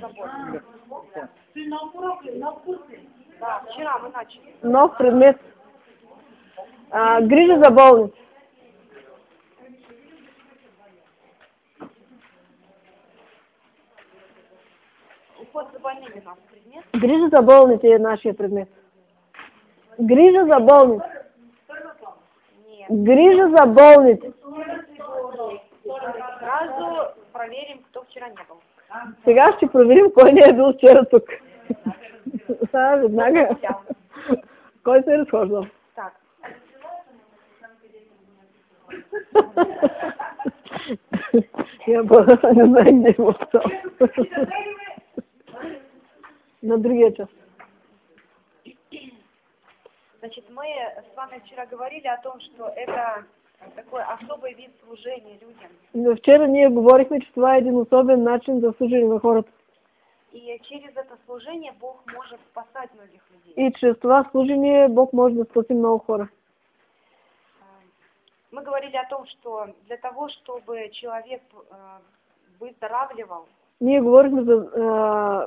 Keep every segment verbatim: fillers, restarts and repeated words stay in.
заботиться. Да, вчера мы начали. Нов предмет. А, грижа за болниц. Уход за больными наш предмет. Грижа за болниц е нашия предмет. Грижа за болниц. Нет. Грижа за болниц. Сразу проверим, кто вчера не был. Сега ще проверим кой не е бил вчера тук. Сега веднага. Кой се е разхождал? Так. Я бъда, не знам, не му стал. На другия час. Значит, мы с вами вчера говорили о том, что это такой особый вид служения людям. Вчера ние говорихме, че това е един особен начин за служение на хората. И через это служение Бог может спасать многих людей. И чрез това служение Бог може да спаси много хора. Мы говорили о том, что для того, чтобы человек э, выздоравливал, Ние говорихме за, а,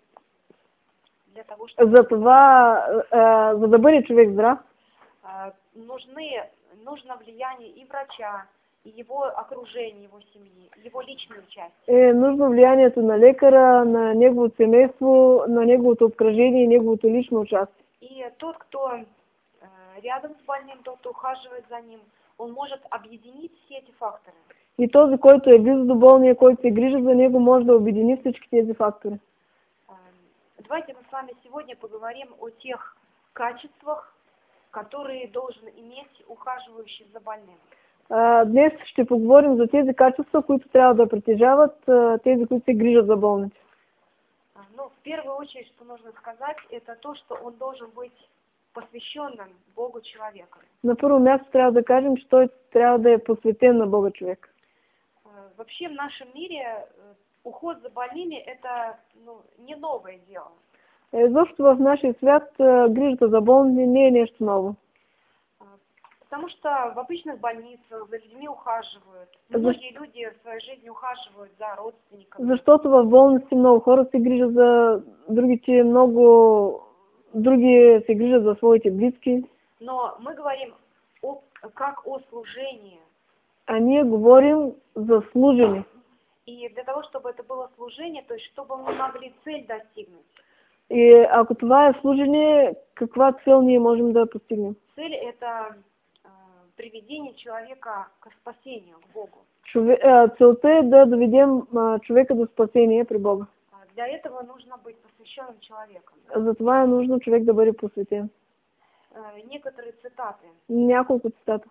для того, чтобы, за това, а, за да бъде човек здрав, э, нужны, нужно влияние и врача, и его окружения, его семьи, его личное участие. е нужно влиянието на лекара, на неговото семейство, на неговото обкръжение и неговото лично участие. И тот, кто э, рядом с больным, тот, кто ухаживает за ним, он может объединить все эти факторы. И този, който е близо до болния, който се грижи за него, може да обедини всички тези фактори. Давайте мы с вами сегодня поговорим о тех качествах, которые должен иметь ухаживающий за больным. Днес ще поговорим за тези качества, които трябва да притежават тези, които се грижат за болните. Ну, в первую очередь, что нужно сказать, это то, что он должен быть посвященным Богу человека. На първо място трябва да кажем, че той трябва да е посветен на Бога човек. Вообще в нашем мире уход за больными это ну, не новое дело. Защото в нашия свят грижата за болните не е нещо ново. Потому что в обычных больницах за людьми ухаживают. Многие люди в своей жизни ухаживают за родственниками. Защото в болниците много хора се грижат за другите, много други се грижат за своите близки. Но мы говорим о, как о служении. А ние говорим за служение. И для того, чтобы это было служение, то есть чтобы мы могли цель достигнуть. И ако това е служение, каква цел ние можем да постигнем? Цель это э, приведение человека к спасению, к Богу. Чове... Целта е да доведем човека до спасение при Бога. Для этого нужно быть посвященным человеком. Затова е нужно човек да бъде посветен. Э, некоторые цитаты. Няколко цитата.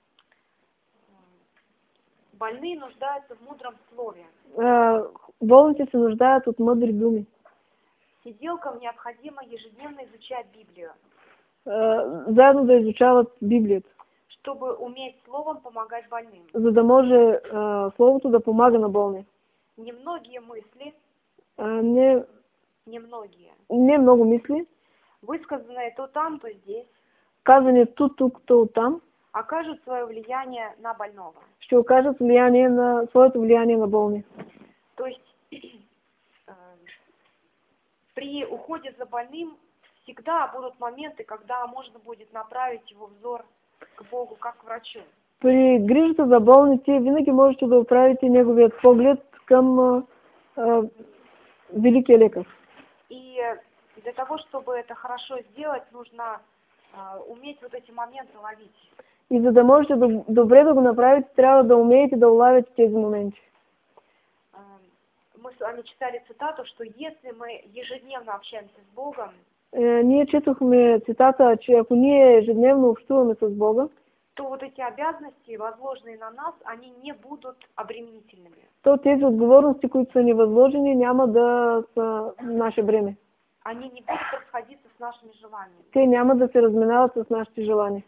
Больные нуждаются в мудром слове. Болните се нуждаят от мъдри думи. Сиделкам необходимо ежедневно изучать Библию. Заедно да изучават Библията. Чтобы уметь словом помогать больным. За да може словото да помага на болни. Немногие мысли. Не, немногие. Не много мисли. Высказанные то там, то здесь. Казани тут, тук, то там. Окажут свое влияние на больного. Ще окажат влияние на своето влияние на болни. То есть э, при уходе за больным всегда будут моменты, когда можно будет направить его взор к Богу, как к врачу. При грижата за болните винаги можете да отправите неговият поглед към а, а, великия лекар. И для того, чтобы это хорошо сделать, нужно а, уметь вот эти моменты ловить. И за да можете да, добре да го направите, трябва да умеете да улавяте тези моменти. Мы с вами читали цитату, что если мы ежедневно общаемся с Богом, е, ние четохме цитата, че ако ние ежедневно общуваме с Бога, то вот эти обязанности, возложенные на нас, они не будут обременительными. То тези отговорности, които са ни възложени, няма да са наше бреме. Они не будут расходиться с нашими желаниями. Те няма да се разминават с нашите желания.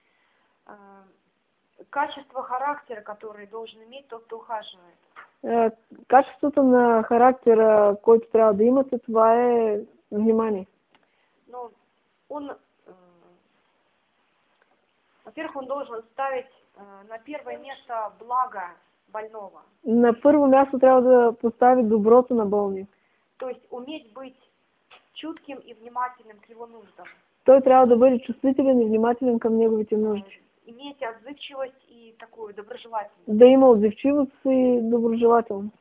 Качество характера, которое должен иметь тот, кто ухаживает. Е, качеството на характера, който трябва да имате, това е внимание. Но он, э, во-первых, он должен ставить э, на первое место благо больного. На първо място трябва да постави доброто на болния. То есть уметь быть чутким и внимательным к его нуждам. Той трябва да бъде чувствителен и внимателен към неговите нужди. Иметь отзывчивость и такую доброжелательность. Да има отзивчивост и доброжелателност.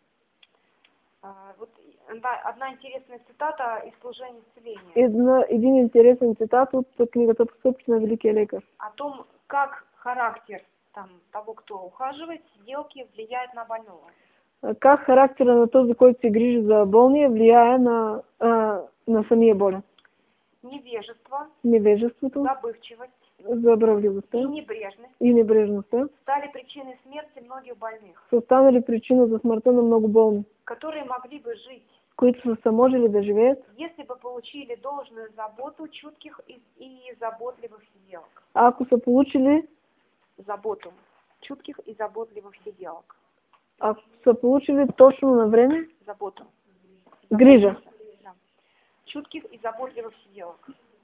А, вот одна, одна интересная цитата из «Служения исцеления». Една, един интересен цитат от книгата «Постъпки на Великия лекар». О том, как характер там, того, кто ухаживает, сиделки, влияет на больного. Как характера на този, който се грижи за болния, влияе на, а, на самия болен. Невежество, Невежеството, забывчивость забравливостта и небрежность и небрежността стали причиной смерти многих больных, са станали причина за смъртта на много болни, которые могли бы жить, които са се можели да живеят, если бы получили должную заботу чутких и, и заботливых сиделок. ако са получили, Заботу чутких и заботливых сиделок. ако са получили точно на време Заботу. грижа. Да. Чутких и заботливых сиделок.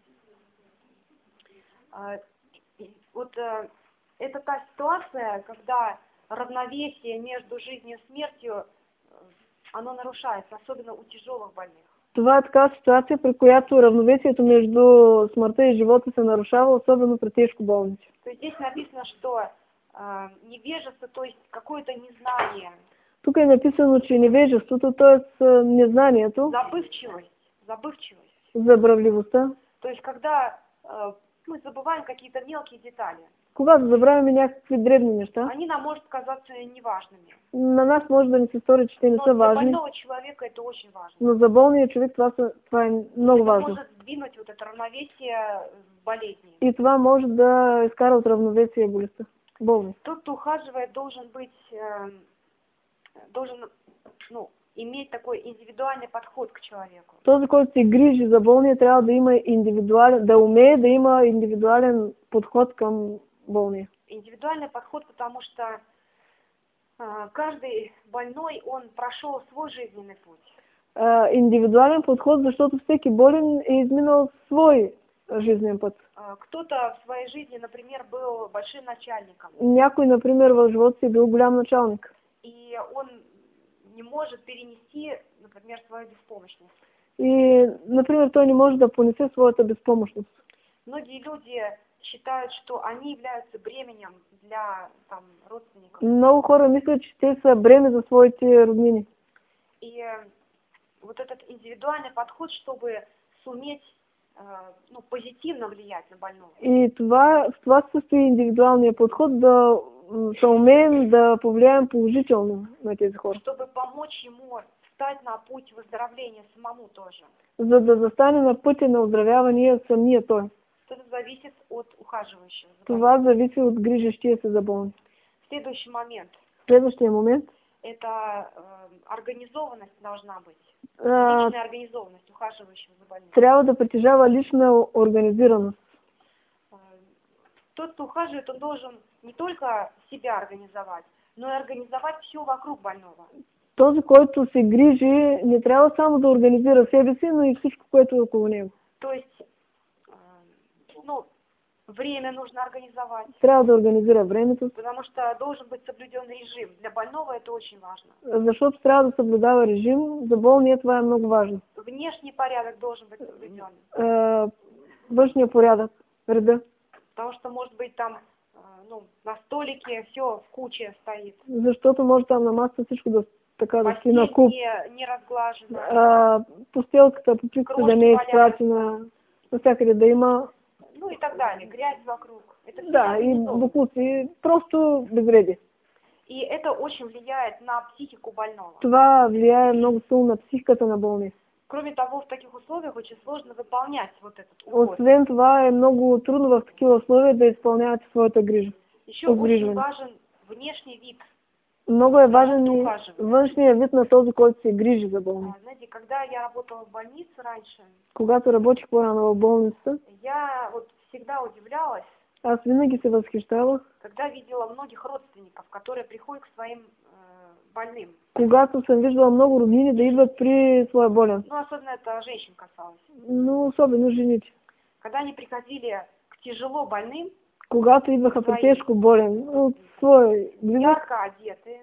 А, вот а, это та ситуация, когда равновесие между жизнью и смертью, оно нарушается, особенно у тяжелых больных. Това е така ситуация, при която равновесието между смъртта и живота се нарушава, особено при тежко болните. То есть здесь написано, что а, невежество, то есть какое-то незнание. Тук е написано, че невежеството, т.е. незнанието, Забывчивость. Забывчивость. забравливостта. То есть когда а, мы забываем какие-то мелкие детали, Когато забравяме някакви дребни неща, они нам может казаться неважными. на нас може да ни се стори, че те не Но са для важни, больного человека это очень важно. но за болния човек това, са, това е много Это важно. может сдвинуть вот это равновесие в болезни. И това може да изкара от равновесие болестта. Болни. Тот, кто ухаживает, должен быть, э, должен, ну, иметь такой индивидуальный подход к человеку. Този, който се грижи за болния, трябва да има индивидуален, да умее да има индивидуален подход към болния. Индивидуальный подход, потому что э, каждый больной, он прошел свой жизненный путь. Uh, индивидуален подход, защото всеки болен е изминал свой жизнен път. Э, кто-то в своей жизни, например, был большим начальником, Някой, например, в живота си е бил голям началник. и он не может перенести, например, свою беспомощность. И, например, той не може да понесе своята безпомощност. Многие люди считают, что они являются бременем для там, родственников. Много хора мислят, че те са бреме за своите роднини. И э, вот этот индивидуальный подход, чтобы суметь э, ну, позитивно влиять на больного. И това, в това се състои индивидуалния подход, да м, се умеем да повлияем положително на тези хора. Чтобы помочь ему встать на путь выздоровления самому тоже. За да застане на пътя на оздравяване самия той. Это зависит от ухаживающего. за больным. Това зависи от грижещия се за болни. Следующий момент. Следващия момент. Это э, организованность должна быть. А, Личная организованность ухаживающего за больным. трябва да притежава лична организираност. Э, Тот, кто ухаживает, он должен не только себя организовать, но и организовать все вокруг больного. Този, който се грижи, не трябва само да организира себе си, но и всичко, което е около него. То есть, э, ну, время нужно организовать, Трябва да организира времето, потому что должен быть соблюден режим. Для больного это очень важно. защото трябва да съблюдава режим. За болния това е много важно. Внешний порядок должен быть соблюден, А, външния порядък, реда. потому что может быть там, э, ну, на столике все в куче стоит, Защото може там на масата всичко да така да си постель на куп. не, не разглажена, А, постелката, попиката да не е изпратена, навсякъде да има. ну и так далее, грязь вокруг. Это всё Да, и организовано. буклуци, просто безредие. И это очень влияет на психику больного. Това влияе много силно на психиката на болния. Кроме того, в таких условиях очень сложно выполнять вот этот уход. Освен това е много трудно в такива условия да изпълнявате своята грижа. Еще очень Обгриживание. важен внешний вид. Много е важен и Ухаживане. външния вид на този, който се грижи за болни. А, Знаете, когда я работала в больнице раньше, Когато работих по-рано в болницата, я вот всегда удивлялась, аз винаги се възхищавах, когда видела многих родственников, которые приходят к своим э, больным. когато съм виждала много роднини да идват при своя болен. Ну, особенно это женщин касалось. Но особено жените. Когда они приходили к тяжело больным, Когато идваха при тежко болен от свой близък, ярко одетые,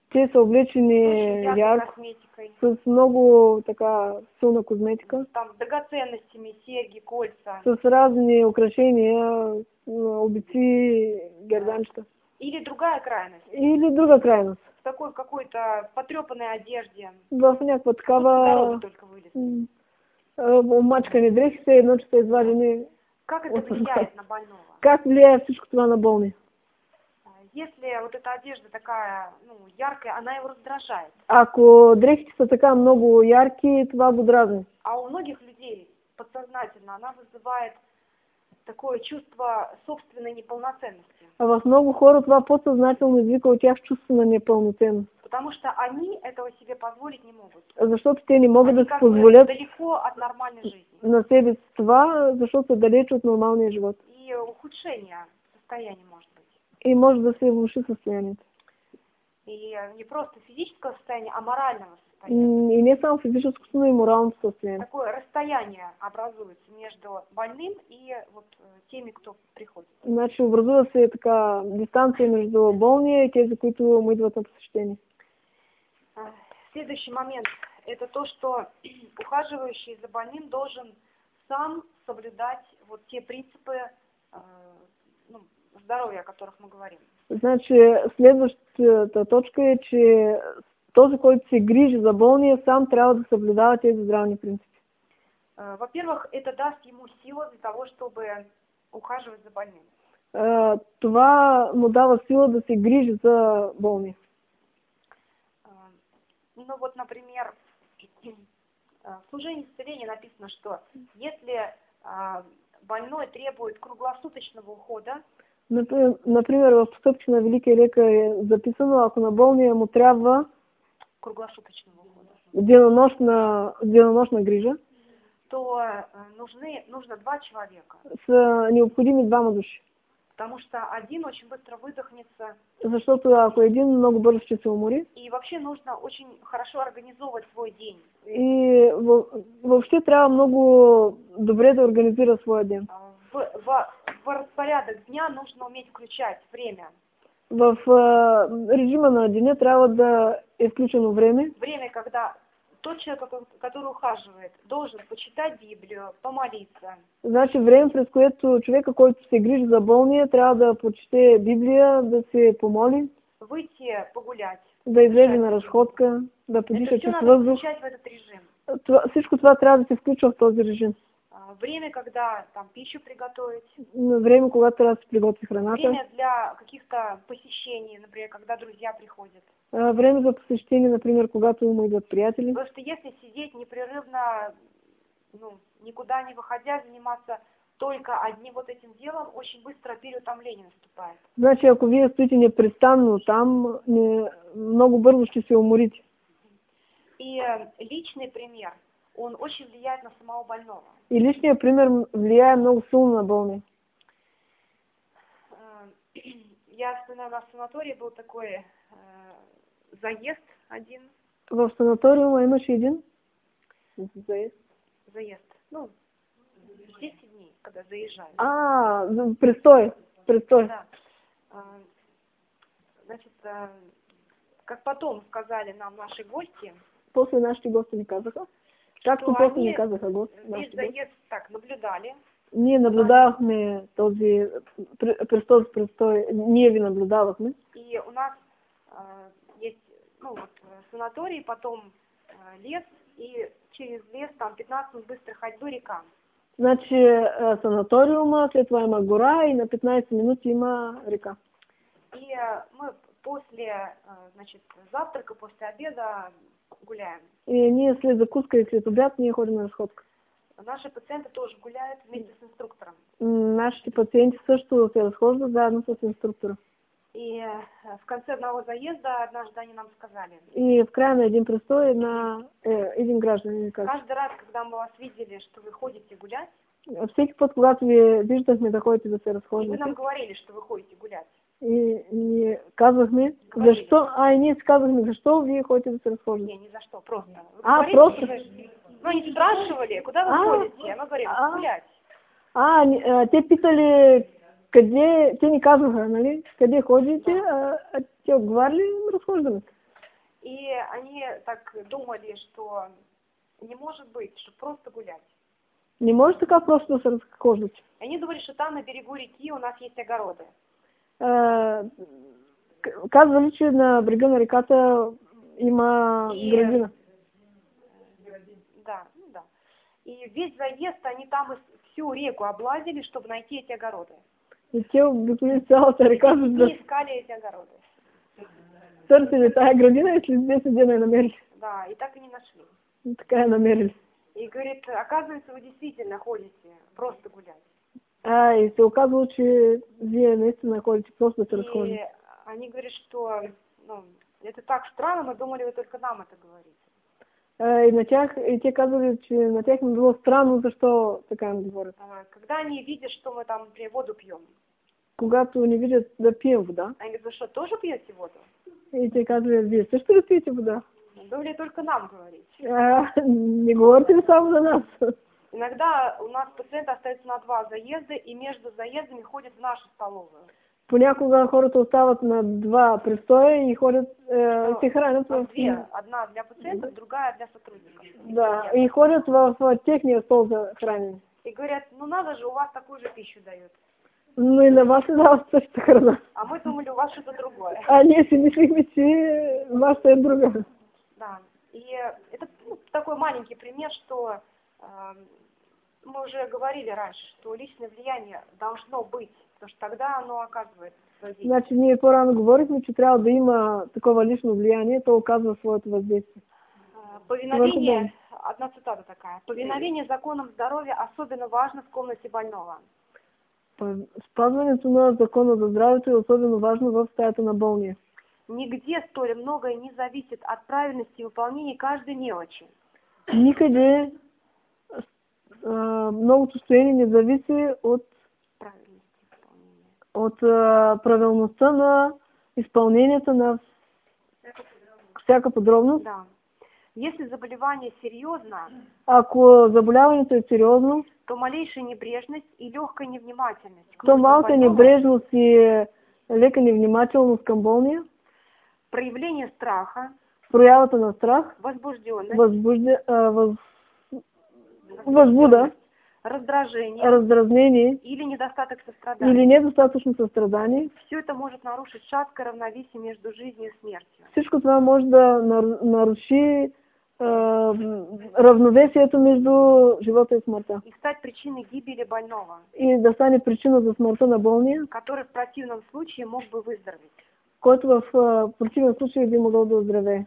те са облечени Очень яркой ярко, косметикой. с много така силна козметика, Там драгоценностями, серьги, кольца. с разни украшения, обици, герданчета. Или другая крайность. Или друга крайност. В такой какой-то потрепанной одежде. В някаква Вот такава здоровый только вылез. м, а, омачкани дрехи, все едно, че са извадени. Как это влияет на больного? Как влияе всичко това на болни? А, Если вот эта одежда такая, ну, яркая, она его раздражает. Ако дрехите са така много ярки, това го дразни. А у многих людей подсознательно она вызывает такое чувство собственной неполноценности. А в много хора това подсъзнателно извика от тях чувство на непълноценност. Потому что они этого себе позволить не могут. Защото те не могат Они да си как бы позволят далеко от нормальной жизни. на себе си това, защото са далеч от нормалния живот. И ухудшение состояния может быть. И може да се влоши състоянието. И не просто физического состояния, а морального состояния. М, И не само физическото, но и моралното състояние. Такое расстояние образуется между больным и вот э, теми, кто приходит. Значи образува се така дистанция между болния и тези, които му идват на посещение. А, Следующий момент – это то, что ухаживающий за больным должен сам соблюдать вот те принципы э, ну, здоровья, о которых мы говорим. Значи следващата точка е, че този, който се грижи за болния, сам трябва да съблюдава тези здравни принципи. Э, Во-первых, это даст ему силу для того, чтобы ухаживать за больным. Е, Това му дава сила да се грижи за болния. Э, Ну вот, например, э, в служении исцеления написано, что если а, больной требует круглосуточного ухода, Например, например, в постъпки на Великия лекар е записано, ако на болния му трябва круглосуточного ухода, денонощна, денонощна грижа, то э, нужны, нужно два человека, са необходими двама души. потому что один очень быстро выдохнется, Защото ако един много бързо ще се умори и вообще нужно очень хорошо организовывать свой день. и въ- въобще трябва много добре да организира своя ден. А, В, в, в распорядок дня нужно уметь включать время. В а, режима на деня трябва да е включено време, Время, когда тот человек, который ухаживает, должен почитать Библию, помолиться, значи време, през което човека, който се грижи за болния, трябва да прочете Библия, да се помоли, выйти погулять. да излезе на разходка, да подиша Это все чист надо въздух. включать в этот режим. Това, всичко това трябва да се включва в този режим. А, Время, когда там пищу приготовить, На време, когато трябва да се приготви храната, время для каких-то посещений, например, когда друзья приходят. а, време за посещение, например, когато му идват приятели. Потому что если сидеть непрерывно, ну, никуда не выходя, заниматься только одним вот этим делом, очень быстро переутомление наступает. Значи, ако вие стоите непрестанно там, не, много бързо ще се уморите. И э, личный пример, он очень влияет на самого больного. И личният пример влияе много силно на болния. Э, Я вспоминаю, у нас в санатории был такой э, заезд один, В санаториума имаше един заезд. заезд, ну, десять дней, когда заезжали. А, за- престой, престой. Да. А, Значит, а, как потом сказали нам наши гости, После нашите гости ни казаха. Както что после ни они казаха гости, весь нашите гости. заезд так наблюдали, Ние наблюдавахме този пр- през този престой, ние ви наблюдавахме. и у нас а, есть, ну вот, э, санаторий, потом а, лес, и через лес там пятнадцать минут быстрой ходьбы река. Значи а, санаториума, след това има гора и на петнайсет минути има река. И а, мы после, а, значит, завтрака, после обеда гуляем. И ние след закуска и след обяд ние ходим на разходка. Наши пациенты тоже гуляют вместе с инструктором. М, Нашите пациенти също се разхождат заедно с инструктора. И э, в конце одного заезда однажды они нам сказали: И в края на един престой една, е, един гражданин ни каза: каждый раз, когда мы вас видели, что вы ходите гулять, всеки път, когато ви виждахме да ходите да се и вы разхождате, нам говорили, что вы ходите гулять, и ние казвахме, Говорили. защо, а и ние си казахме, защо вие ходите да се разхождате. не, ни за что, просто. Вы А, говорите, просто? что- ну, они спрашивали, куда вы А, ходите, мы говорим: а. гулять. А, ни- а, те питали къде, те ни казваха, нали, къде ходите, а, а те отговаряли, разхождаме се. И они так думали, что не может быть, что просто гулять. Не може така просто да се разхождат. Они думали, что там на берегу реки у нас есть огороды. Е, к- казвали, че на брега на реката има И- градина. Да, ну да. И весь заезд они там и всю реку облазили, чтобы найти эти огороды. И те обиколи цялата река, за И да искали эти огороды. търсили тая градина и след десет дена я намерили. Да, и так и не нашли. И така я намерили. И говорит, оказывается, вы действительно ходите просто гулять. А, и се оказало, че вие наистина ходите просто да се И разхождате. они говорят, что ну, это так странно, мы думали, вы только нам это говорите. А, и на тях, и те казали, че на тях им било странно, защо така им говорят. А, Когда они видят, что мы там, например, воду пьем, Когато не видят да пием вода, они говорят, вы что, тоже пьете воду? и те казали, вие също ли пиете вода? Думали только нам говорить. А, не говорите ли само за нас? Иногда у нас пациенты остаются на два заезда, и между заездами ходят в нашу столовую. Понякога хората остават на два престоя и ходят, е, се хранят У нас в... две. Одна для пациентов, другая для сотрудников. Да, и ходят в, в техния стол за хранене. И говорят, ну надо же, у вас такую же пищу дают. Но и на вас се дава същата храна. А мы думали, у вас что-то другое. А ние си мислихме, че вашата е друга. Да. И это ну, такой маленький пример, что э, мы уже говорили раньше, что личное влияние должно быть, потому что тогда оно оказывает воздействие. Значи ние по-рано говорихме, че трябва да има такова лично влияние, то оказва своето въздействие. Э, Повиновение, одна цитата такая, повиновение законам здоровья особенно важно в комнате больного. Спазването на закона за здравето е особено важно в стаята на болния. Нигде столь многое не зависит от правильности выполнения каждой мелочи. Никъде а, многото стояние не зависи от, Правильности выполнения. от а, правилността на изпълнението на всяка подробност. Да. Если заболевание серьезно, Ако заболяването е сериозно, то малейшая небрежность и легкая невнимательность к то нуждам малка больного, небрежност и лека невнимателност към болния, проявление страха, проявата на страх, возбужденность, възбужда, а, въз, възбуда, раздражение раздразнение или недостаток сострадания. или недостатъчно състрадание, Все это может нарушить шаткое равновесие между жизнью и смертью. всичко това може да нар- наруши а, равновесието между живота и смъртта. И стать причиной гибели больного, И да стане причина за смъртта на болния, который в противном случае мог бы выздороветь. който в а, противен случай би могъл да оздравее.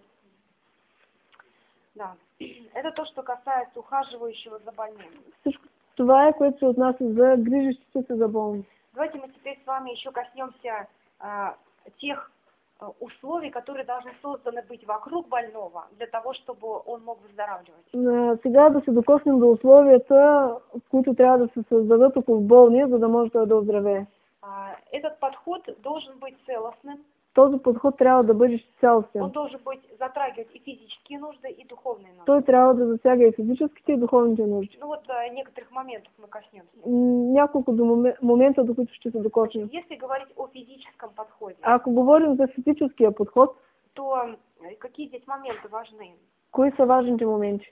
Да. Это то, что касается ухаживающего за больным. Всичко това е, което се отнася за грижещите се за болни. Давайте мы теперь с вами еще коснемся а, тех а, условий, которые должны созданы быть вокруг больного, для того, чтобы он мог выздоравливать. А, сега да се докоснем до условията, които трябва да се създадат около болния, за да може да оздравее. А, Этот подход должен быть целостным, Този подход трябва да бъде цялостен. он должен быть затрагивать и физические нужды, и духовные нужды. Той трябва да засяга и физическите, и духовните нужди. Ну вот а, некоторых моментов мы коснемся. М, Няколко до моме- момента, до които ще се докоснем. Если говорить о физическом подходе, Ако говорим за физическия подход, то э, какие здесь моменты важны? кои са важните моменти?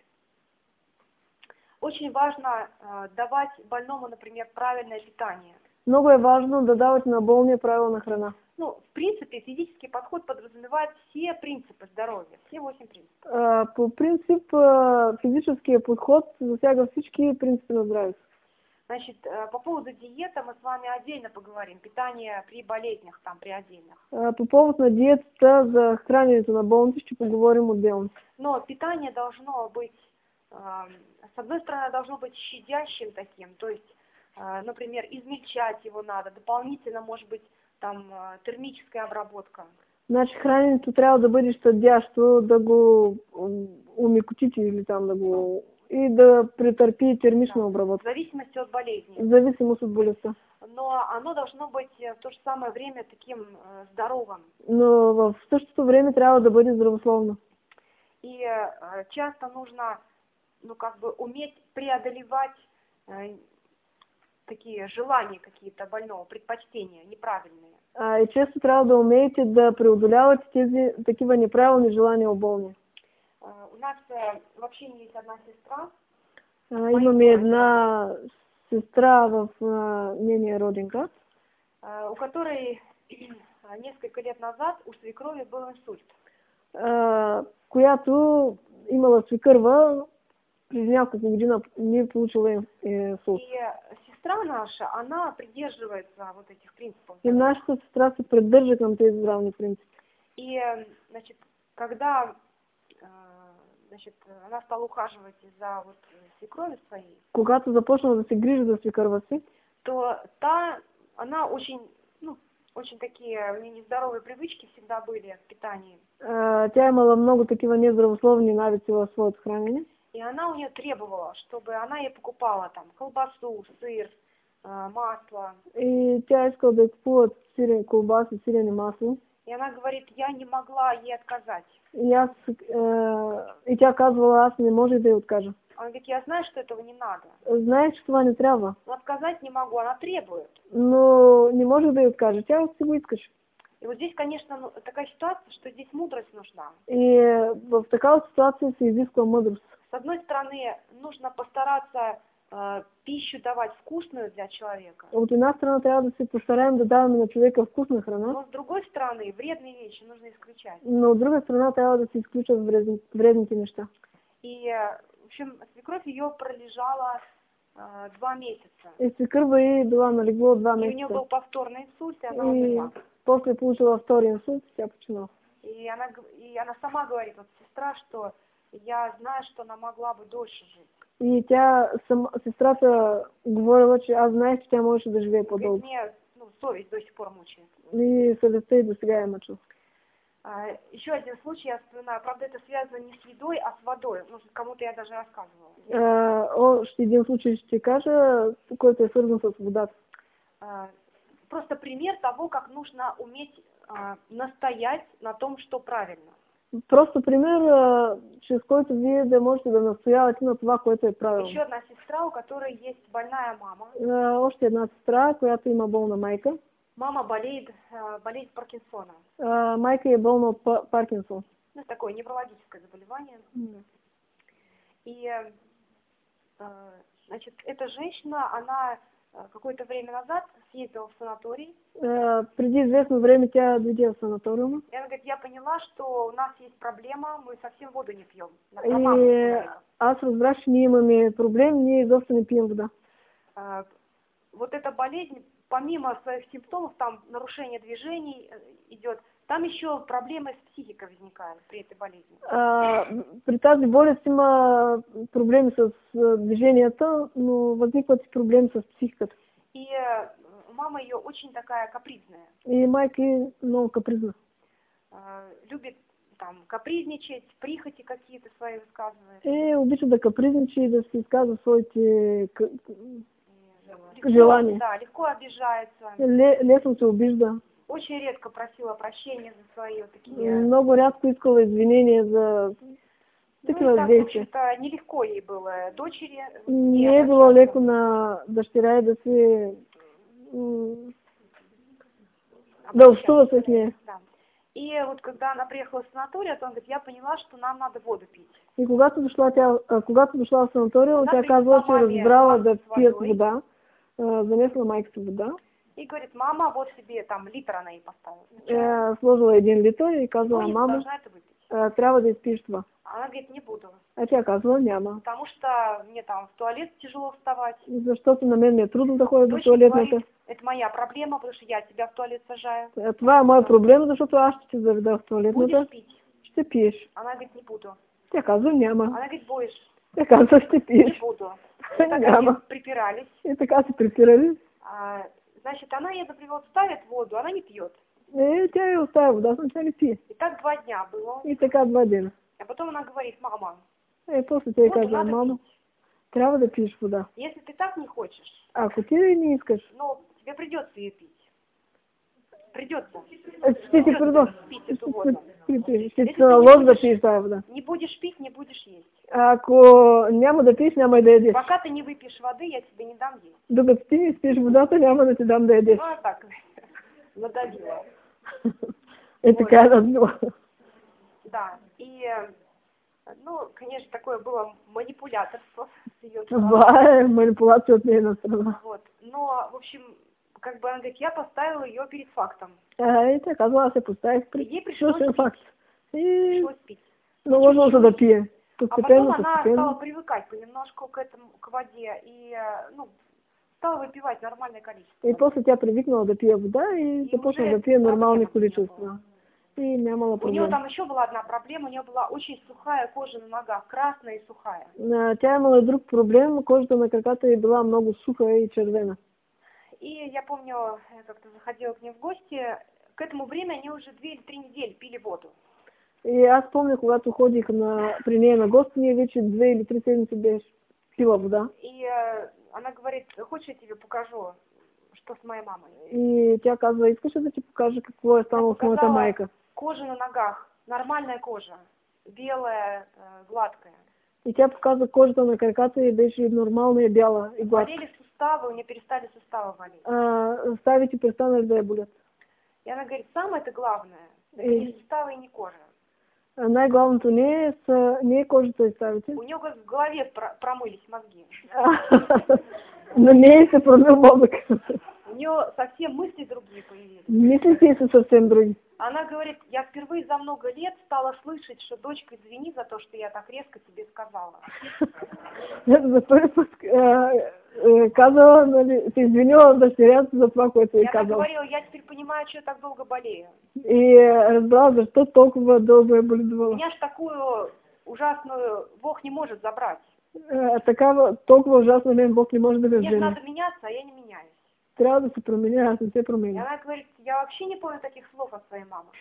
Очень важно э, давать больному, например, правильное питание. Много е важно да давате на болния правилна храна. Ну, в принципе, физический подход подразумевает все принципы здоровья, все восемь принципов. А, По принцип, а, физическия подход засяга всички принципи на здравето. Значит, э, по поводу диеты мы с вами отдельно поговорим. Питание при болезнях, там, при отдельных. А, По повод на диетата за храненето на болните ще поговорим отделно. Но питание должно быть, э, с одной стороны, должно быть щадящим таким, то есть, э, например, измельчать его надо, дополнительно, может быть, там, э, термическая обработка. Значи храненето трябва да бъде щадящо, да го м, умекотите или там да го... и да претърпи термична В обработка. зависимости от болезни. В зависимост от болестта. Но оно должно быть э, в то же самое время таким э, здоровым. Но в същото време трябва да бъде здравословно. И э, часто нужно, ну, как бы уметь преодолевать э, такие желания какие-то больного, предпочтения неправильные. А, и често трябва да умеете да преодолявате тези такива неправилни желания у болни. У нас в общине есть одна сестра. А, имаме една сестра в а, нейния роден град, у которой несколько лет назад у свекрови был инсульт. А, която имала свекърва, преди няколко година не получила инсулт. И сестра наша, она придерживается вот этих принципов. И нашата сестра се придържа към тези здравни принципи. И, значит, когда, значит, она стала ухаживать за вот свекровью своей, когато започнала да се грижи за свекърва си, то та, она очень, ну, очень такие, у нее нездоровые привычки всегда были в питании. А, тя имала много такива нездравословни навици в своето хранене. И она у нее требовала, чтобы она ей покупала там колбасу, сыр, масло. И тя искала да купуват сирен, колбаси, сирене масло. И она говорит, я не могла ей отказать. И, аз, э, и тя казвала, аз не може да й откажа. Она говорит, я знаю, что этого не надо. Знаеш, че това не трябва. Но отказать не могу, она требует. Но не може да й откаже, тя си го искаше. И вот здесь, конечно, ну, такая ситуация, что здесь мудрость нужна. И в такава ситуация се изисква мъдрост. С одной стороны, нужно постараться э, пищу давать вкусную для человека. От една страна трябва да се постараем да даваме на човека вкусна храна. Но с другой стороны, вредные вещи нужно исключать. Но от друга страна трябва да се изключат вредни, вредните неща. И, в общем, свекровь ее пролежала э, два месяца. И свекърва ей била на легло два И у нее месеца. был повторный инсульт, и она И умерла. после получила втори инсульт, тя починала. И она, и она сама говорит, вот сестра, что я знаю, что она могла бы дольше жить. И тя, сама, сестрата говорила, че аз знаех, че тя можеше да живее Говорит, по-дълго. мне ну, совесть до сих пор мучает. И съвестта и до сега я мъчила. А, еще один случай я вспоминаю, правда это связано не с едой, а с водой. Ну, кому-то я даже рассказывала. А, още един случай ще ти кажа, който е свързан с водата. А, просто пример того, как нужно уметь а, настоять на том, что правильно. Просто пример, а, чрез който вие да можете да настоявате на това, което е правилно. Еще одна сестра, у которой есть больная мама. А, още една сестра, която има болна майка. Мама болеет, а, болеет Паркинсона. А, майка е болна от па- Паркинсон. Ну, такое неврологическое заболевание. Mm. И, э, значит, эта женщина, она какое-то время назад съездила в санаторий. А, преди известно време тя дойде в санаториума. И она говорит, я поняла, что у нас есть проблема, мы совсем воду не пьем. И аз разбрах, че ние имаме проблем, ние изобщо не пием вода. А, вот эта болезнь, помимо своих симптомов, там нарушение движений идет, там еще проблемы с психикой возникают при этой болезни. А, при тази болест има проблеми с движенията, но възникват и проблеми с психиката. И мама ее очень такая капризная. И майка е много капризна. А, любит там капризничать, прихоти какие-то свои высказывает. И обича да капризничи и да се изказва своите Легко, желания. да, легко обижается. Ле, лесно се обижда. Очень редко просила прощения за свои вот такие... Много рядко искала извинения за такива ну, и так, в действия. общем-то, нелегко ей было дочери. Не е било леко на дъщеря и да се да общува с нея. Да. И вот когда она приехала в санаторий, то он говорит, я поняла, что нам надо воду пить. И когато дошла тя, когато дошла в санатория, тя казала, че разбрала да пият вода, занесла майка си вода. И говорит, мама, вот себе там литр она ей поставила. Е, сложила един литър и казала, ну, мама, а, трябва да изпиш това. Она говорит, не буду. А тя казала, няма. Потому что мне там в туалет тяжело вставать. Защото на мен ми е трудно да ходя до туалетната. Говорит, это моя проблема, потому что я тебя в туалет сажаю. Това е мой проблем, защото аз ще те заведа в туалетната. Будешь пить? Ще пиеш. Она говорит, не буду. Тя казва, няма. Она говорит, будешь? Тя казва, ще пиеш. Не буду. И так Няма. они припирались. И така се припирали. А, значит, она ей, например, ставит воду, она не пьет. И тя я оставя вода, сначала не пие. И так два дня было. И така два дена. А потом она говорит, мама, И после тя й воду казва, надо мама, пить. трябва да пиеш вода. Если ты так не хочешь, Ако ти не искаш, ну, тебе придется ее пить. Придется. ще ти придох. Пить эту воду. Ще ти наложи да пиеш тази вода. Не будешь пить, не будешь есть. Ако няма да пиеш, няма и да ядеш. Пока ты не выпьешь воды, я тебе не дам есть. Докато ти не спиш водата, няма да ти дам да ядеш. Ну, а так. надавила. И такая надбила. Да, и, ну, конечно, такое было манипуляторство с ее стороны. Манипуляция от нее стороны. Вот, но, в общем, как бы она говорит, я поставила ее перед фактом. А это оказалось, я поставила перед ей пришлось пить. факт. И... Пришлось пить. Ну, можно уже допить. А потом она стала привыкать понемножку к этому, к воде, и, ну, стала выпивать нормальное количество. И после тебя привыкнула до пива, да, и, и започнула да пить нормальное количество. И не было проблем. У нее там еще была одна проблема, у нее была очень сухая кожа на ногах, красная и сухая. На тя имала друг проблем, кожата на краката ей была много сухая и червена. И я помню, я как-то заходила к ней в гости, к этому времени они уже две или три недели пили воду. И аз помня, когато ходих на, при нея на гости, ние вече две или три седмици беше пила вода. И э, она говорит, хочешь я тебе покажу, что с моей мамой? И тя казва, искаш да ти покажа какво е станало с моята майка? Кожа на ногах, нормальная кожа, белая, э, гладкая. И тя показа кожата на краката и беше нормална и бяла и гладка. Болели суставы, у нее перестали суставы болеть. А, ставите перестали да я болят. И она говорит, самое-то главное, это и... не суставы и не кожа. Най-главното не е, с, не е кожата и ставите. У нее в голове промылись мозги. Но не се промил мозък. У нее совсем мысли другие появились. Мыслите са съвсем други. Она говорит, я впервые за много лет стала слышать, что дочка, извини за то, что я так резко тебе сказала. За първи път казала, нали, се извинила дъщерята за това, което ей казала. Я говорила, я теперь понимаю, что я так долго болею. И разбрала, защо толкова дълго е боледувала. Меня ж такую ужасную Бог не может забрать. Такава, толкова ужасно мен Бог не може да ме вземе. вземе. Мне надо меняться, а я не меняюсь. Трябва да се променя, аз не се променя. И она говорит, я вообще не помню таких слов от своей мамы.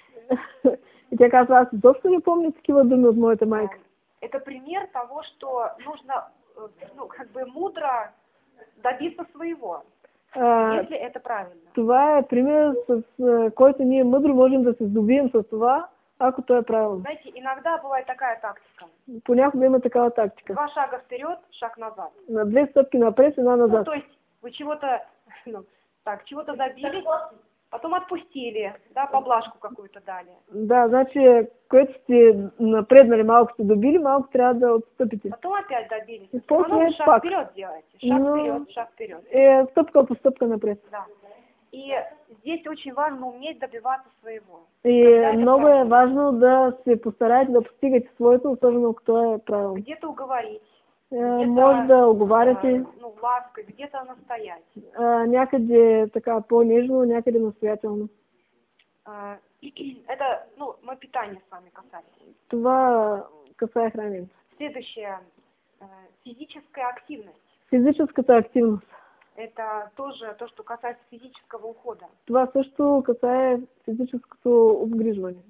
И тя казва, аз изобщо не помня такива думи от моята майка. Это пример того, что нужно, ну, как бы мудро добиться своего, а, если это правильно. Това е пример, с който ние мъдро можем да се здобием с това, ако то е правилно. Знаете, иногда бывает такая тактика. Понякога има такава тактика. Два шага вперед, шаг назад. На две стъпки напред, една назад. Ну, то есть вы чего-то, ну, так, чего-то добились, потом отпустили, да, поблажку какую-то дали. Да, значи, което сте напреднали, малко сте добили, малко трябва да отстъпите. Потом опять добились. И после шаг пак. вперед делайте, шаг Но... вперед, шаг вперед. Е, стъпка по стъпка напред. Да. И здесь очень важно уметь добиваться своего. И много правильно. Е важно да се постараете да постигате своето, особено като е правилно. Где-то уговорить. Е, може да оговаряте. А, ну, лаской, где-то настоять. А, някъде така по-нежно, някъде настоятелно. А, это, ну, мы питание с вами касались. Това касае храненето. Следующее. Физическая активность. Физическата активност. Это тоже то, что касается физического ухода. Това също касае физическото обгрижване.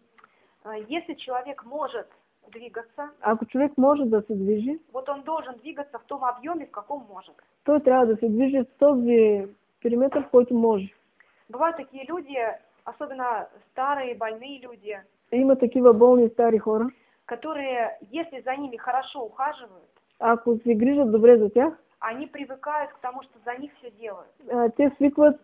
Если человек может двигаться, ако човек може да се движи, вот он должен двигаться в том объеме, в каком может. Той трябва да се движи в този периметр, в който може. Бывают такие люди, особенно старые, больные люди. Има такива болни стари хора, которые, если за ними хорошо ухаживают, ако се грижат добре за тях, они привыкают к тому, что за них все делают. Те свикват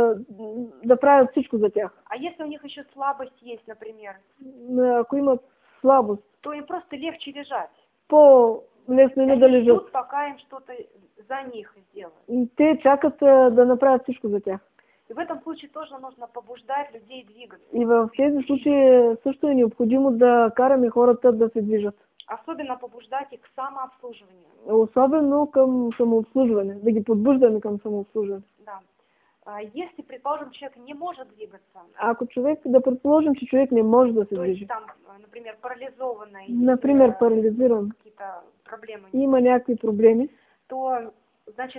да правят всичко за тях. А если у них еще слабость есть, например, ако имат слабост, то им просто легче лежать. По-лесно им да лежат. Ждут, пока им что-то за них сделают. Те чакат да направят всичко за тях. И в этом случае тоже нужно побуждать людей двигаться. И в тези случаи също е необходимо да караме хората да се движат. Особенно побуждать их к самообслуживанию. Особено към самообслужване, да ги подбуждаме към самообслужване. Да. Если, предположим, человек не может двигаться. Ако човек, да предположим, че човек не може да се то движи. Есть, там, например, парализованный. Например, парализиран. Какие-то проблемы. Има някакви проблеми. То, значит,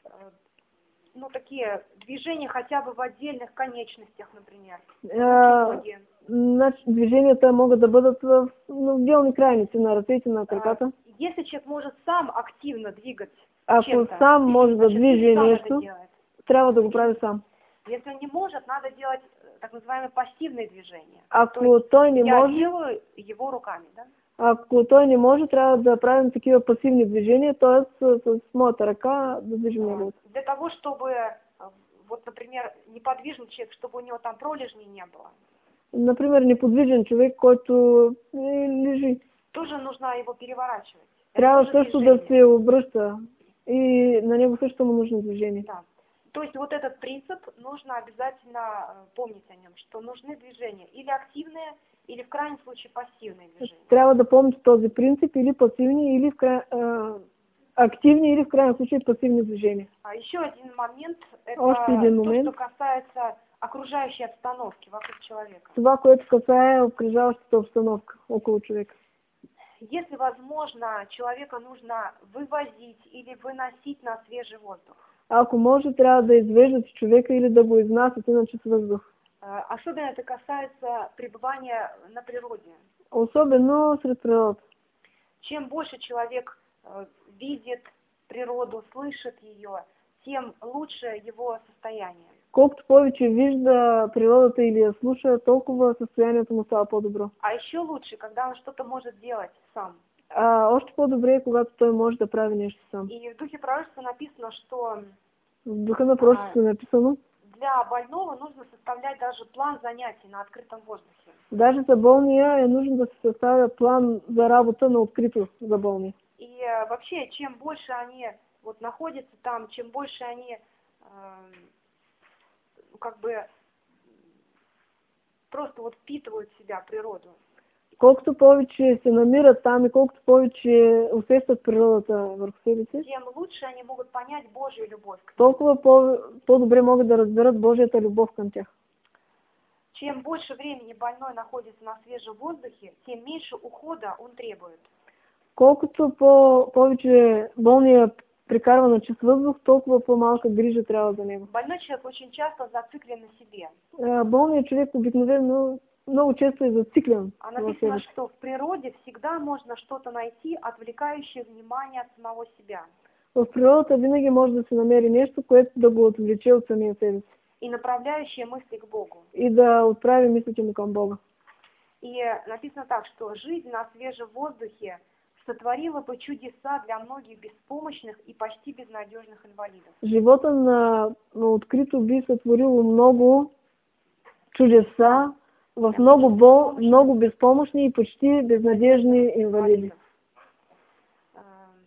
ну, такие движения хотя бы в отдельных конечностях, например. А, значит, движенията могат да бъдат в отделни крайници на ръцете, на краката. Если человек может сам активно двигать, ако сам може да движи нещо, трябва да го прави сам. Если он не может, надо делать так называемые пассивные движения. Ако той не я може, делаю его руками, да? Ако той не може, трябва да правим такива пасивни движения, т.е. с, с моята ръка да движим неговото. Для того, чтобы вот, например, неподвижный человек, чтобы у него там пролежней не было. Например, неподвижен човек, който е, лежи. Тоже нужно его переворачивать. Это Трябва тоже също да движение. се обръща и на него също му нужно движение. Да. То есть вот этот принцип нужно обязательно э, помнить о нем, что нужны движения или активные, или в крайнем случае пассивные движения. Трябва да помните този принцип, или пасивни, или в край... а, активни, или в крайнем случае пассивни движения. А еще один момент, это Още един то, момент. что касается окружающей обстановки вокруг человека. Това, което касае обкръжаващата обстановка около човека. Если возможно, человека нужно вывозить или выносить на свежий воздух. Ако може, трябва да извеждат човека или да го изнасят иначе с въздух. Э, Особенно это касается пребывания на природе. Особено сред природата. Чем больше человек э, видит природу, слышит ее, тем лучше его состояние. Колкото повече вижда природата или я слуша, толкова състоянието му става по-добро. А еще лучше, когда он что-то может делать сам. А още по-добре е, когато той може да прави нещо сам. И в духе пророчества написано, что В духа на пророчеството е написано, для больного нужно составлять даже план занятий на открытом воздухе. даже за болния е нужно да се съставя план за работа на открито за болния. И э, вообще, чем больше они вот находятся там, чем больше они э, ну, как бы просто вот впитывают в себя природу, Колкото повече се намират там и колкото повече усещат природата върху себе си, тем лучше они могут понять Божью любовь к ним. толкова по- по-добре могат да разберат Божията любов към тях. Чем больше времени больной находится на свежем воздухе, тем меньше ухода он требует. Колкото по- повече болния прекарва на чист въздух, толкова по-малка грижа трябва за него. Больной человек очень часто зациклен на себе. А, Болният човек обикновено много често е зациклен А в себе написано, си. что в природе всегда можно что-то найти, отвлекающее внимание от самого себя В природата винаги може да се намери нещо, което да го отвлече от самия себе си и направляющее мысли к Богу. и да отправи мислите му към Бога. И э, написано так, что жизнь на свежем воздухе сотворила бы чудеса для многих беспомощных и почти безнадежных инвалидов. Живота на, на открито би сътворило много чудеса в много, бол, много безпомощни и почти безнадежни инвалиди. Э,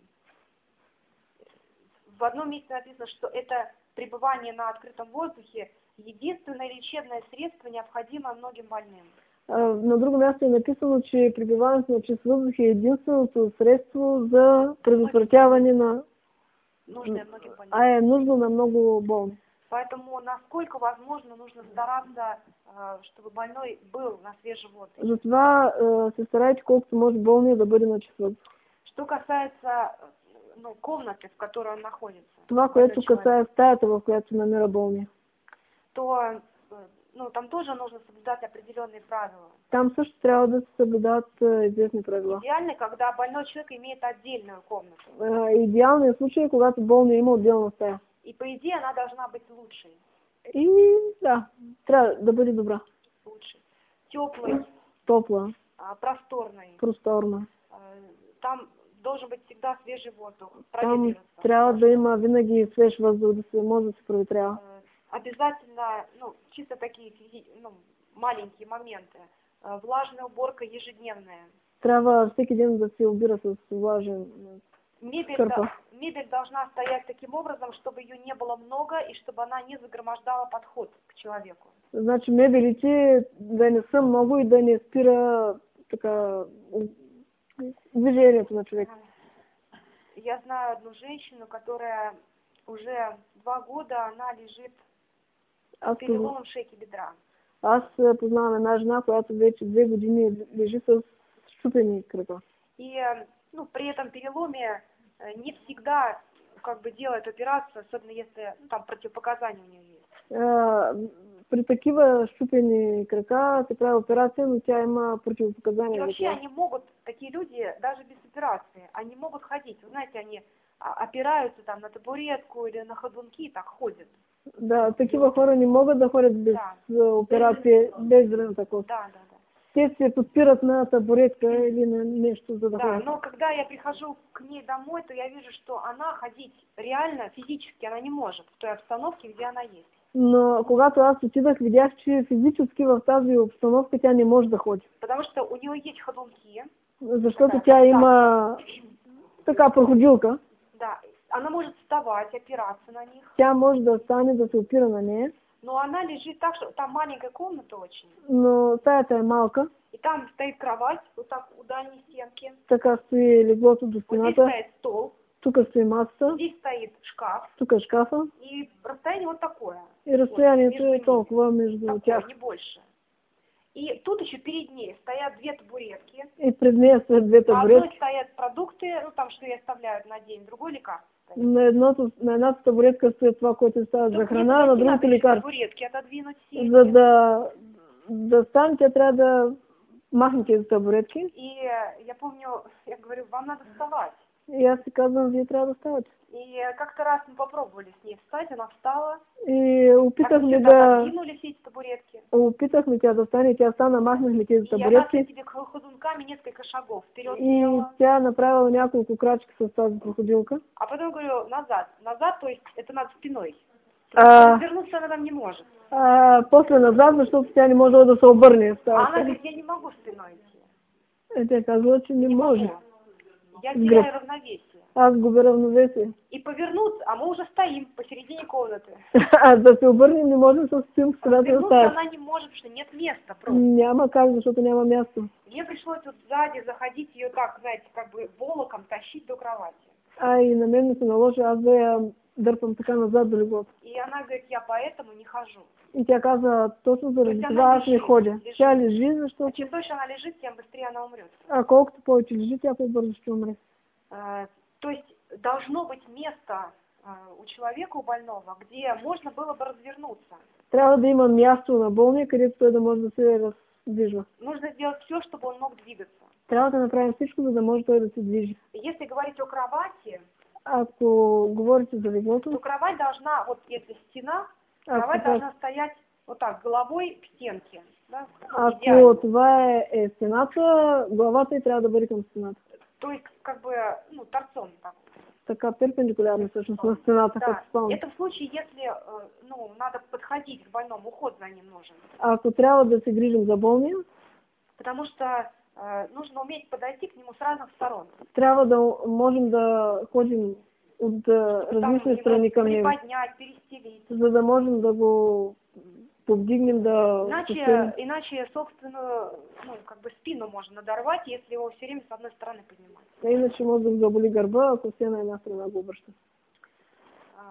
В одном месте написано, что это пребывание на открытом воздухе единственное лечебное средство, необходимое многим больным. А, На друго място е написано, че пребиваването на чист въздух е единственото средство за предотвратяване на... Нужное многим больным. А е нужно на много болни. Поэтому, насколько возможно, нужно стараться, э, чтобы больной был на свежем воздухе. Затова а, се старайте колкото може болния да бъде на чист въздух. Что касается э, ну, комнаты, в которой он находится, Това, больной което человек, касае стаята, в която се намира болния. то э, ну, там тоже нужно соблюдать определенные правила. Там също трябва да се съблюдават а, известни правила. Идеально, когда больной человек имеет отдельную комнату. А, Идеалният случай е, когато болния има отделна стая. И по идее она должна быть лучшей. И да, трябва да бъде добра. Лучшей. Теплой, Топла, а, просторной. просторна. А, Там должен быть всегда свежий воздух. Там Проветриваться. трябва да има винаги свеж въздух, да се може да се проветрява. Э, Обязательно, ну, чисто такие физи- ну, маленькие моменты. Э, Влажная уборка ежедневная. Трябва всеки ден да се обира с влажен Мебель, Скорпа. да- мебель должна стоять таким образом, чтобы ее не было много и чтобы она не загромождала подход к человеку. Значи мебелите да не са много и да не спира така движението на човека. Я знаю одну женщину, которая уже два года она лежит с Аз, позна- переломом шейки бедра. аз познавам една жена, която вече две години лежи с щупени крака. И э, ну, при этом переломе э, не всегда как бы делает операцию, особенно если ну, там противопоказания у нее есть. А, при такива щупени крака се прави операция, но тя има И противопоказания. за вообще това. они могут, такие люди, даже без операции, они могут ходить. Вы знаете, они а, опираются там на табуретку или на ходунки и так ходят. Да, такива хора не могат да ходят без Да. а, операция, без зрънта кост. Да, да, да. те се подпират на табуретка или на нещо, за да Да, ходят. но когда я прихожу к ней домой, то я вижу, что она ходить реально, физически она не может в той обстановке, где она есть. Но когато аз отидах, видях, че физически в тази обстановка тя не може да ходи. Потому что у нее есть ходунки. Защото Така, тя така. има така проходилка. Да, она может вставать, опираться на них. Тя може да стане, да се опира на нея. Но она лежит так, что там маленькая комната очень. Но стаята е малка. И там стоит кровать, вот так у дальней стенки. Така стои леглото до Вот здесь стената. стоит стол, Тук стои масата. здесь стоит шкаф. Тук е шкафа. И расстояние вот такое. И разстоянието между е ними. толкова между Такое, тях. не больше. И тут еще перед ней стоят две табуретки. И пред нея стоят две На одной табуретки. стоят продукты, ну там, что ей оставляют на день, другой лекарство. На, едното, на едната табуретка стоят това, което става за храна, на другото лекарство. Табуретки отодвинуть все. За да, да стане, тя трябва да махне тези табуретки. И э, я помню, я говорю, вам надо вставать. И аз си казвам, вие трябва да ставате. И э, как-то раз мы попробовали с ней встать, она встала. И опитахме Так, да... отодвинули все эти табуретки. Опитахме тя да стане, тя стана, махнахме тези И она с табуретки. этими ходунками несколько шагов вперед И сделала. тя направила няколко крачки с тази проходилка. А потом говорю, назад. Назад, то есть это надо спиной. А, Развернуться она там не может. а, после назад, защото тя не можела да се обърне. А она говорит, я не могу спиной идти. Е, тя казала, че не, Не може. могу. Я Греб. теряю равновесие. Аз губя равновесие. И повернуться, а мы уже стоим посередине комнаты. А да се обърнем не можем с тим, с която да Повернуться ставиш. она не может, потому что нет места просто. Няма как, защото няма място. Мне пришлось вот сзади заходить ее так, знаете, как бы волоком тащить до кровати. А и на мен ми се наложи аз да я дърпам така назад до леглото. И она говорит, я поэтому не хожу. И тя каза, точно заради То есть това она аз не лежит, ходя. лежит. Тя лежи, А защото чем дольше она лежит, тем быстрее она умрет. а колкото повече лежи, тя по-бързо ще умре. А, то есть должно быть место а, у человека, у больного, где можно было бы развернуться. Трябва да има място на болния, където той да може да се раздвижва. Нужно сделать все, чтобы он мог двигаться. Трябва да направим всичко, за да може той да се движи. Если говорить о кровати, Ако говорите за леглото, то кровать должна, вот если стена, ако, кровать това- должна стоять вот так, головой к стенке. Да? ако Идеально. това е, е стената, главата й трябва да бъде към стената. То есть, как бы, ну, торцом так. Така перпендикулярно всъщност на стената, Да. като спалня. Это в случае, если, э, ну, надо подходить к больному, уход за ним нужен. Ако трябва да се грижим за болния, Потому что э, нужно уметь подойти к нему с разных сторон. трябва да можем да ходим от а, Там различни его страни към него, приподнять, перестелить. за да можем да го повдигнем, да... Иначе, поставим. иначе, собственно, ну, как бы спину можно надорвать, если его все время с одной стороны поднимать. А иначе може да го заболи гърба, ако все на една страна го обръща. А,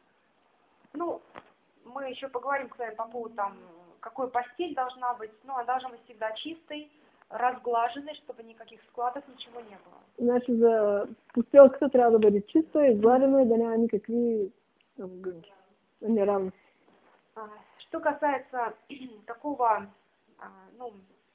ну, мы еще поговорим с вами по поводу там, какой постель должна быть. Ну, она должна быть всегда чистой, разглаженной, чтобы никаких складок, ничего не было. Значи за постелката трябва да бъде чиста, изгладена и да няма никакви там, гънки, неравности. А, что касается такого, а, ну,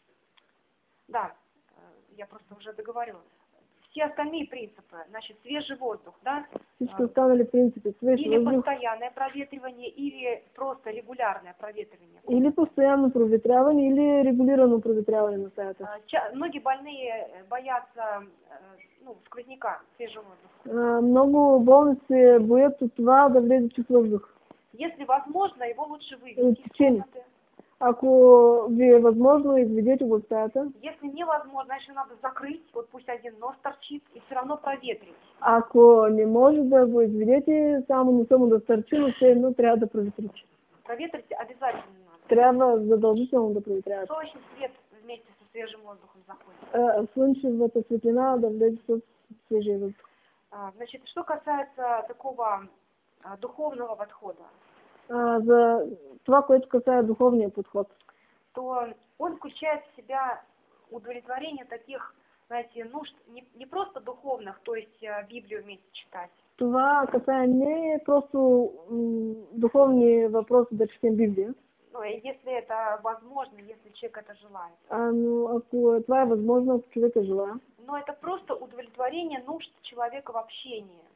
да, э, я просто уже договорила. Все остальные принципы, значит, свежий воздух, да, Всички останали принципи, свеж или въздух, постоянное проветривание, или просто регулярное проветривание. или постоянно проветряване, или регулирано проветряване на стаята. А, ча- Многие больные боятся э, ну, сквозняка, свежего воздуха. А, много болни се боят от това да влезе чист въздух. Если возможно, его лучше вывести От из течение. комнаты. Ако ви е възможно, изведете го от стаята. Если невозможно, значит, надо закрыть, вот пусть один нос торчит, и все равно проветрить. Ако не може да го изведете, само не само да стърчи, но все едно трябва да проветрите. Проветрить обязательно надо. Трябва задължително да проветрявате. Солнечный свет вместе со свежим воздухом заходит. А, слънчевата светлина да влезе с свежия въздух. А, Значит, что касается такого а, духовного подхода, А, за това, което касае духовния подход, то он включает в себя удовлетворение таких, знаете, нужд не, не просто духовных, то есть а, Библию вместе читать, това касае не просто м, духовни въпроси да четем Библия, ну, и если это возможно, если человек это желает. а, но ако това е възможно, ако човека желая, Но это просто удовлетворение нужд человека в общении.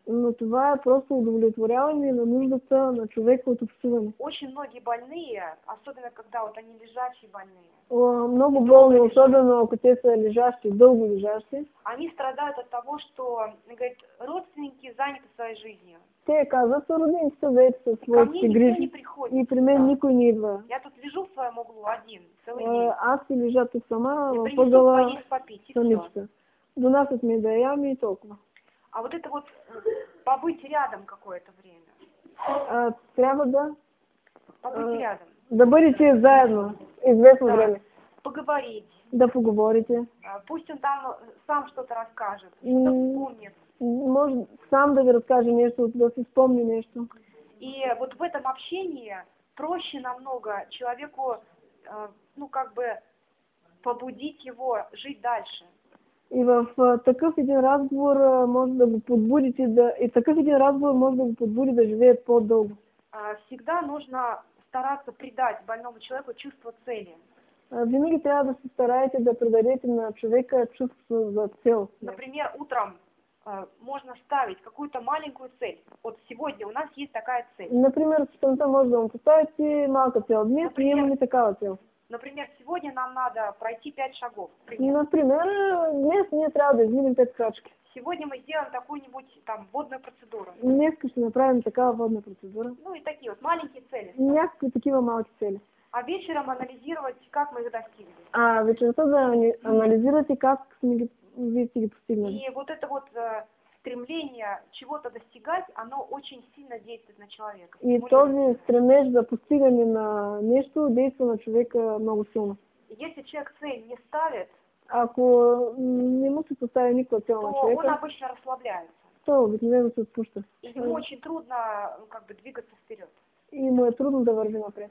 Но това е просто удовлетворяване на нуждата на човека от общуване. Очень многие больные, особенно когда вот они лежачие больные, О, много болни, особено ако те са лежащи, дълго лежащи, они страдают от того, что, говорит, родственники заняты своей жизнью. те казват, роднините са заети със И ко мне своите никто не грижи приходит. и при мен никой не идва. Я тут лежу в своем углу один, целый Е, день. Аз си лежа тук сама И в принесут ъгъла поесть попить, и все. самичка. Донасят ми да ям и толкова. А вот это вот э, побыть рядом какое-то время, А, трябва да, побыть А, рядом, да бъдете заедно известно Да. време. поговорить, Да поговорите. а, пусть он там э, сам что-то расскажет, М. что-то вспомнит. Може сам да ви разкаже нещо, да си спомни нещо. И вот в этом общении проще намного человеку, э, ну как бы, побудить его жить дальше. И в а, такъв един разговор а, може да го подбудите да... И такъв един разговор може да го подбуди да живее по-дълго. А, Всегда нужно стараться придать больному человеку чувство цели. А, Винаги трябва да се стараете да придадете на човека чувство за цел. Например, утром э, можно ставить какую-то маленькую цель. Вот сегодня у нас есть такая цель. Например, сутринта може да му поставите малка цел. Днес ние Например, имаме такава цел. Например, сегодня нам надо пройти пять шагов. к примеру. Например, днес ние трябва да изминем пет крачки. Сегодня мы сделаем какую-нибудь там водную процедуру. Днес ще направим такава водна процедура. Ну и такие вот маленькие цели. Някакви такива малки цели. А вечером анализировать, как мы их достигли. А вечерта да ани- анализирате как сме ги, вие сте ги постигнали. И вот это вот э, стремление чего-то достигать, оно очень сильно действует на человека. И Стимулирует. този стремеж за постигане на нещо действа на човека много силно. Если человек цель не ставит, Ако не му се постави никаква цел то на он човека, обычно расслабляется. то обикновено се отпуща. И ему очень трудно ну, как бы двигаться вперед. И му е трудно да върви напред.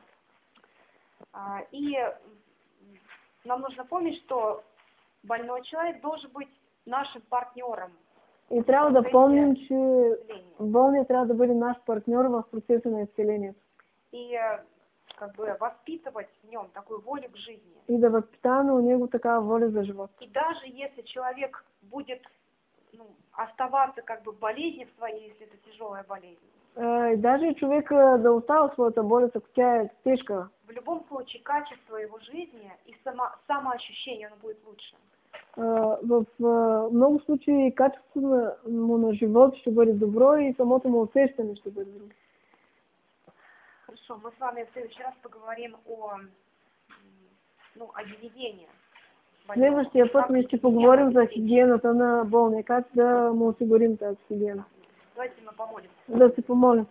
А, И м, нам нужно помнить, что больной человек должен быть нашим партнером. И трябва да помним, че исцеления. болният трябва да бъде наш партньор в процеса на изцелението. И э, как бы воспитывать в нем такую волю к жизни. И да възпитаваме у него такава воля за живот. И даже если человек будет ну, оставаться как бы в болезни в своей, если это тяжелая болезнь, А, И даже човек а, да остава своята болест, ако тя е тежка, в любом случае качество его жизни и само, самоощущение оно будет лучше. а, в а, много случаи качеството на- му на живот ще бъде добро и самото му усещане ще бъде добро. Хорошо, мы с вами в следующий раз поговорим о, м, ну, о гигиене. больного. Следващия път Как ние ще гигиена поговорим за обеспечить. хигиената на болния, как да му осигурим тази хигиена. Давайте мы помолимся. Да се помолим.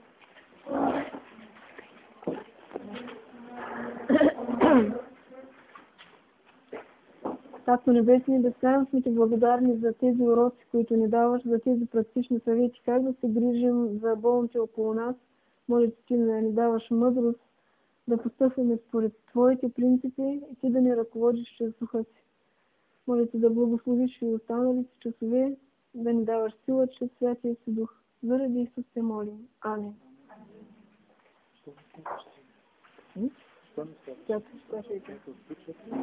Както небесни, безкрайно сме ти благодарни за тези уроци, които ни даваш, за тези практични съвети, как да се грижим за болните около нас. Моля ти да ни даваш мъдрост, да постъпваме според твоите принципи и ти да ни ръководиш чрез духа си. Моля ти да благословиш и останалите часове, да ни даваш сила чрез Святия си дух. Заради Исус се молим. Амин. М? Тя ще